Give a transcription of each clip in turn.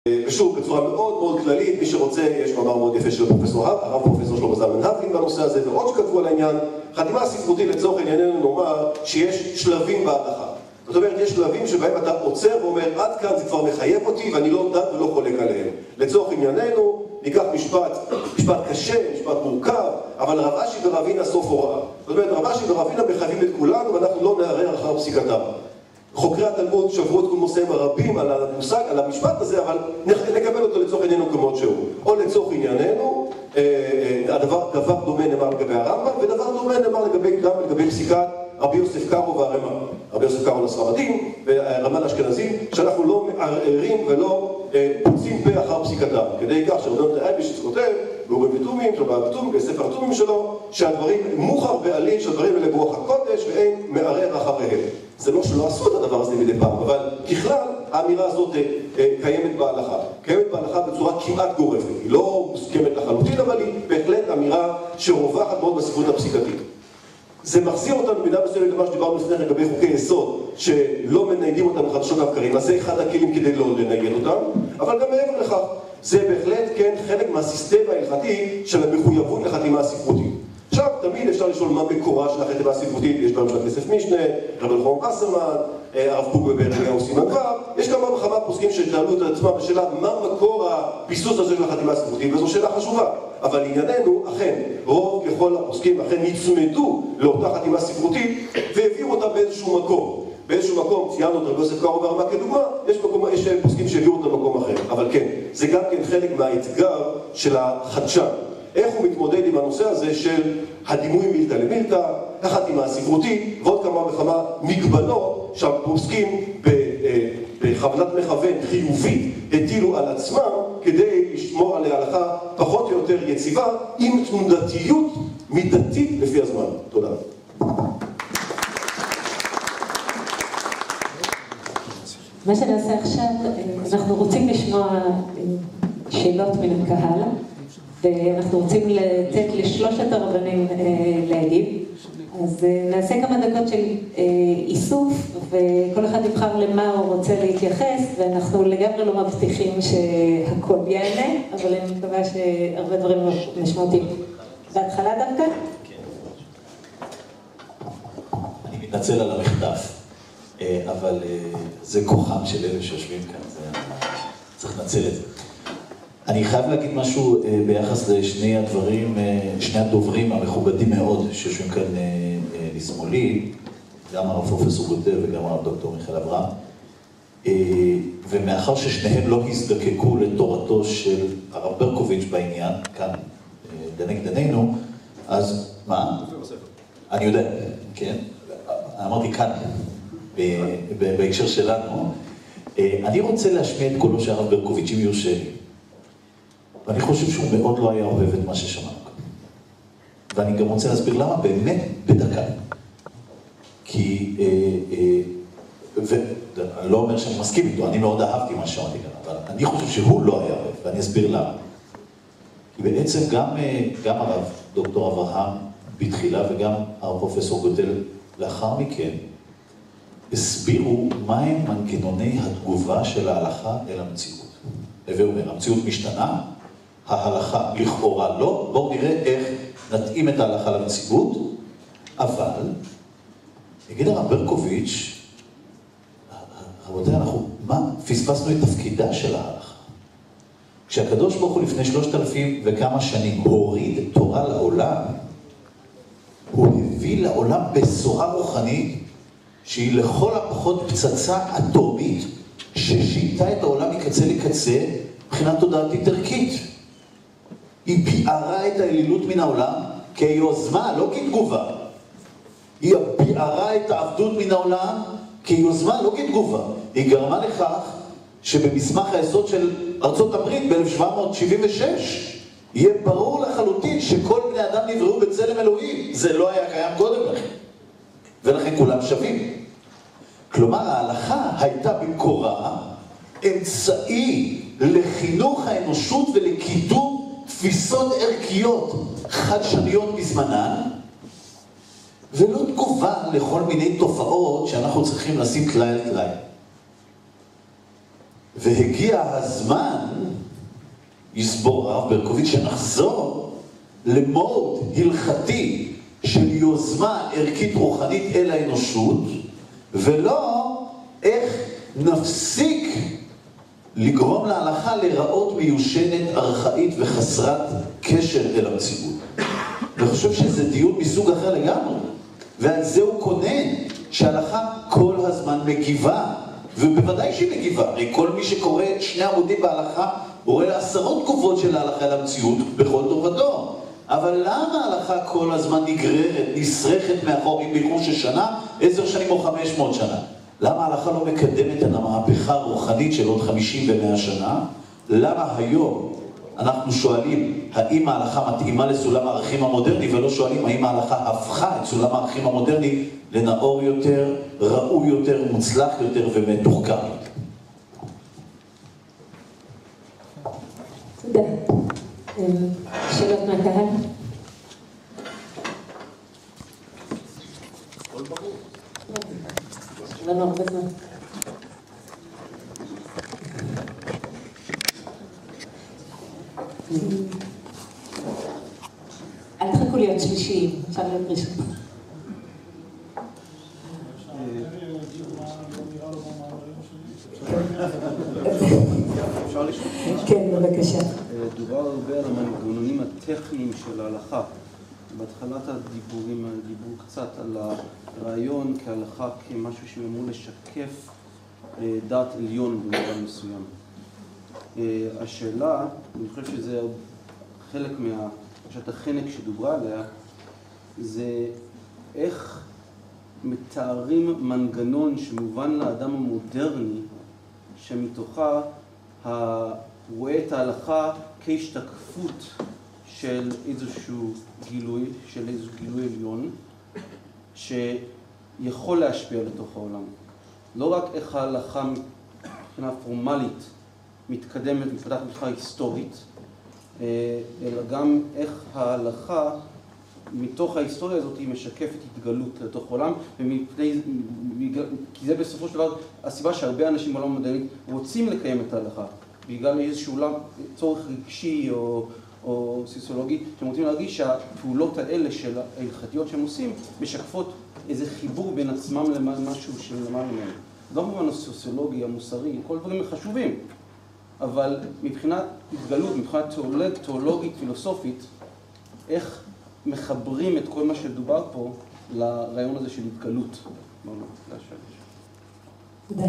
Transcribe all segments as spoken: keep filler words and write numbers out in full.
ושוב, בצורה מאוד מאוד כללית, מי שרוצה, יש מאמר מאוד יפה של פרופסור הרב פרופסור שלמה זלמן האווחלין בנושא הזה, ועוד שכתבו על העניין. חתימה ספרותית לצורך ענייננו נאמר שיש שלבים בהלכה. זאת אומרת, יש שלבים שבהם אתה עוצר ואומר, עד כאן זה כבר מחייב אותי ואני לא דן ולא חולק עליהם. לצורך ענייננו, ניקח משפט, משפט קשה, משפט מורכב, אבל רב אשי ורבינה סוף הוראה. זאת אומרת, רב אשי ורבינה מחייבים את כולנו ואנחנו לא נערער אחר פסיקתם. חוקרי התלמוד שברו את קולמוסיהם הרבים על המושג, על המשפט הזה, אבל נקבל אותו לצורך ענייננו כמות שהוא. או לצורך ענייננו, הדבר, דבר דומה נאמר לגבי הרמב"ם, ודבר דומה נאמר לגבי, גם לגבי פסיקת רבי יוסף קארו והרמ"א. רבי יוסף קארו לספרדים והרמ"א לאשכנזים, שאנחנו לא מערערים ולא פוצים פה אחר פסיקתם. כדי כך שרבי אייבשיץ כותב, באורים ותומים, בספר התומים שלו, שהדברים מוכר בעליל, שהדברים האלה ברוח הקודש ואין מערער אחריהם. זה לא שלא עשו את הדבר הזה מדי פעם, אבל ככלל האמירה הזאת קיימת בהלכה. קיימת בהלכה בצורה כמעט גורפת. היא לא מוסכמת לחלוטין, אבל היא בהחלט אמירה שרווחת מאוד בספרות הפסיקתית. זה מחזיר אותנו במידה מסוימת למה שדיברנו לפני לגבי חוקי יסוד, שלא מניידים אותם חדשות לבקרים, אז זה אחד הכלים כדי לא לנייד אותם, אבל גם מעבר לכך, זה בהחלט כן חלק מהסיסטם ההלכתי של המחויבות לחתימה הספרותית. עכשיו, תמיד אפשר לשאול מה מקורה של החתימה הספרותית, יש גם של כסף משנה, רב אלחנן וסרמן, הרב קוק בברגר סימן ו', יש כמה וכמה פוסקים ששאלו את עצמם בשאלה מה מקור הביסוס הזה של החתימה הספרותית, וזו שאלה חשובה. אבל לענייננו, אכן, רוב ככל הפוסקים אכן נצמדו לאותה חתימה ספרותית והביאו אותה באיזשהו מקום. באיזשהו מקום, ציינו את רבי יוסף קארו והרמ"א כדוגמה, יש, מקום, יש פוסקים שהביאו אותה במקום אחר. אבל כן, זה גם כן חלק מהאתגר של החדשן. איך הוא מתמודד עם הנושא הזה של הדימוי מילתא למילתא, החתימה הספרותית, ועוד כמה וכמה מגבלות שהפוסקים בכוונת מכוון חיובית הטילו על עצמם כדי לשמור על ההלכה פחות או יותר יציבה עם תנודתיות מידתית לפי הזמן. תודה. מה שנעשה עכשיו, אנחנו רוצים לשמוע שאלות מן הקהל, ואנחנו רוצים לתת לשלושת הרבנים להגיב. אז נעשה כמה דקות של איסוף, וכל אחד יבחר למה הוא רוצה להתייחס, ואנחנו לגמרי לא מבטיחים שהכל יענה, אבל אני מקווה שהרבה דברים משמעותיים. בהתחלה דווקא? אני מתנצל על המחטף, אבל זה כוחם של אלה שיושבים כאן, צריך לנצל את זה. אני חייב להגיד משהו ביחס לשני הדברים, שני הדוברים המכובדים מאוד שיושבים כאן לשמאלי, גם הרב פרופסור גוטה וגם הרב דוקטור מיכאל אברהם, ומאחר ששניהם לא הזדקקו לתורתו של הרב ברקוביץ' בעניין, כאן לנגד עינינו, אז מה? אני יודע, כן? אמרתי כאן, בהקשר שלנו, אני רוצה להשמיע את קולו של הרב ברקוביץ' אם יורשה לי. ואני חושב שהוא מאוד לא היה אוהב את מה ששמענו כאן. ואני גם רוצה להסביר למה באמת בדקה. כי, ואני לא אומר שאני מסכים איתו, אני מאוד אהבתי מה ששמעתי כאן, אבל אני חושב שהוא לא היה אוהב, ואני אסביר למה. כי בעצם גם, גם הרב דוקטור אברהם בתחילה וגם הרב פרופסור גוטל לאחר מכן, הסבירו מהם מנגנוני התגובה של ההלכה אל המציאות. הווה אומר, המציאות משתנה, ההלכה לכאורה לא, בואו נראה איך נתאים את ההלכה למציאות, אבל, נגיד הרב ברקוביץ', רבותיי, אנחנו, מה? פספסנו את תפקידה של ההלכה. כשהקדוש ברוך הוא לפני שלושת אלפים וכמה שנים הוריד תורה לעולם, הוא הביא לעולם בשורה רוחנית, שהיא לכל הפחות פצצה אטומית, ששיטה את העולם מקצה לקצה, מבחינת תודעתית ערכית. היא ביערה את האלילות מן העולם כיוזמה, לא כתגובה. היא ביערה את העבדות מן העולם כיוזמה, לא כתגובה. היא גרמה לכך שבמסמך היסוד של ארצות הברית ב-אלף שבע מאות שבעים ושש, יהיה ברור לחלוטין שכל בני אדם נבראו בצלם אלוהים. זה לא היה קיים קודם לכן. ולכן כולם שווים. כלומר, ההלכה הייתה במקורה אמצעי לחינוך האנושות ולקידום תפיסות ערכיות חדשניות בזמנן, ולא תגובה לכל מיני תופעות שאנחנו צריכים לשים טלאי על טלאי. והגיע הזמן, יסבור הרב ברקוביץ', שנחזור למוד הלכתי של יוזמה ערכית רוחנית אל האנושות, ולא איך נפסיק לגרום להלכה לראות מיושנת, ארכאית וחסרת קשר אל המציאות. אני חושב שזה דיון מסוג אחר לגמרי, ועל זה הוא כונן, שההלכה כל הזמן מגיבה, ובוודאי שהיא מגיבה. הרי כל מי שקורא שני עמודים בהלכה, רואה עשרות תגובות של ההלכה אל המציאות בכל דור ודור. אבל למה ההלכה כל הזמן נגררת, נסרחת מאחור עם באיחור של שנה, עשר שנים או חמש מאות שנה? למה ההלכה לא מקדמת את המהפכה הרוחנית של עוד חמישים ומאה שנה? למה היום אנחנו שואלים האם ההלכה מתאימה לסולם הערכים המודרני, ולא שואלים האם ההלכה הפכה את סולם הערכים המודרני לנאור יותר, ראוי יותר, מוצלח יותר ומתוחכם יותר? תודה. שאלות מהקהל? כל ברור. לא נורא בזמן. אל תחכו להיות שלישיים, אפשר להיות ראשון. אפשר לשאול? כן, בבקשה. דובר הרבה על המנגנונים הטכניים של ההלכה. בהתחלת הדיבורים, דיברו קצת על הרעיון כהלכה כמשהו שאמור לשקף דעת עליון במובן מסוים. השאלה, אני חושב שזה חלק מהפרשת החנק שדוברה עליה, זה איך מתארים מנגנון שמובן לאדם המודרני, שמתוכה רואה את ההלכה כהשתקפות של איזשהו גילוי, של איזשהו גילוי עליון, שיכול להשפיע לתוך העולם. לא רק איך ההלכה מבחינה פורמלית מתקדמת, מתפתחת מבחינה היסטורית, אלא גם איך ההלכה מתוך ההיסטוריה הזאת היא משקפת התגלות לתוך העולם, ומפני, כי זה בסופו של דבר הסיבה שהרבה אנשים בעולם המדעי רוצים לקיים את ההלכה, בגלל איזשהו צורך רגשי או, או סוציולוגי, שהם רוצים להרגיש שהפעולות האלה של ההלכתיות שהם עושים משקפות איזה חיבור בין עצמם למשהו של למעלה מהם. לא במובן הסוציולוגי, המוסרי, כל דברים חשובים, אבל מבחינת התגלות, מבחינת תיאולוגית, תיאולוגית, פילוסופית, איך מחברים את כל מה שדובר פה לרעיון הזה של התגלות. תודה.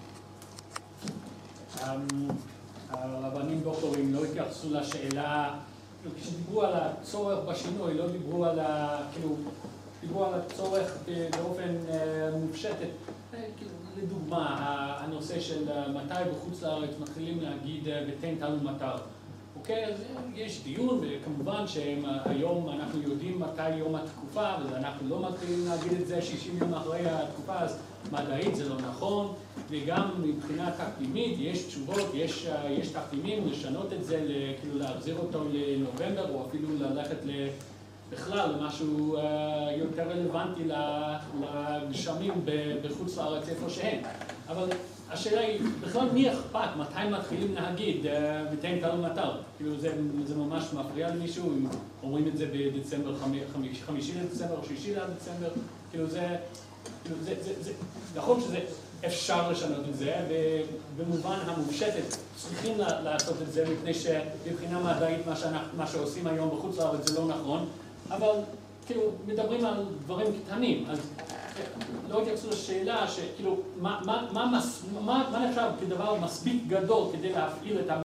הרבנים דוקטורים לא התייחסו לשאלה, כשדיברו על הצורך בשינוי, לא דיברו על ה... כאילו, דיברו על הצורך באופן מופשט. לדוגמה, הנושא של מתי בחוץ לארץ מתחילים להגיד ותן תנו מטר. אוקיי, אז יש דיון, וכמובן שהיום אנחנו יודעים מתי יום התקופה, ואנחנו לא מתחילים להגיד את זה שישים יום אחרי התקופה, אז מדעית זה לא נכון, וגם מבחינה תקדימית יש תשובות, יש, יש תקדימים לשנות את זה, כאילו להחזיר אותו לנובמבר, או אפילו ללכת בכלל למשהו יותר רלוונטי לגשמים בחוץ לארץ איפה שהם. אבל השאלה היא, בכלל מי אכפת? מתי מתחילים להגיד ותן תנו מטר? כאילו זה, זה ממש מפריע למישהו, אם אומרים את זה בדצמבר, חמישי, חמישי לדצמבר או שישי לדצמבר, כאילו זה, כאילו זה, זה, זה, נכון שזה אפשר לשנות את זה, ובמובן המופשטת צריכים לעשות את זה, מפני שבבחינה מדעית מה, שאנחנו, מה שעושים היום בחוץ לארץ זה לא נכון, אבל כאילו מדברים על דברים קטנים, אז לא התייחסו לשאלה שכאילו מה, מה, מה, מה, מה נחשב כדבר מספיק גדול כדי להפעיל את